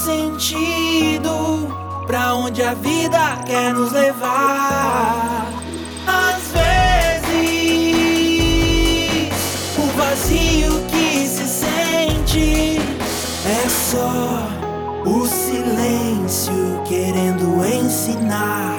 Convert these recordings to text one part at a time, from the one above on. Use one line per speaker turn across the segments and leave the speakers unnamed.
sentido pra onde a vida quer nos levar. Às vezes, o vazio que se sente é só o silêncio querendo ensinar.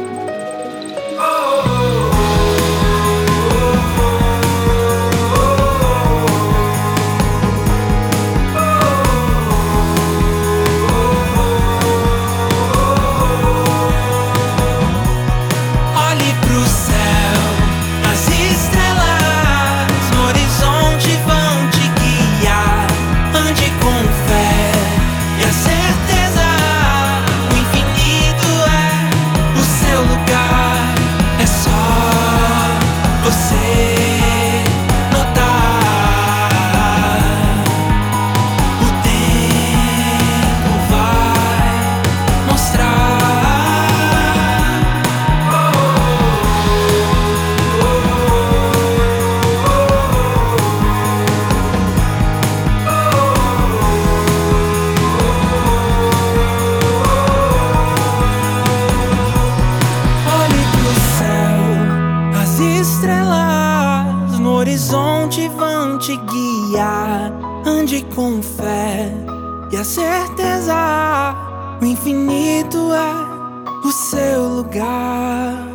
Estrelas no horizonte vão te guiar. Ande com fé e a certeza, o infinito é o seu lugar.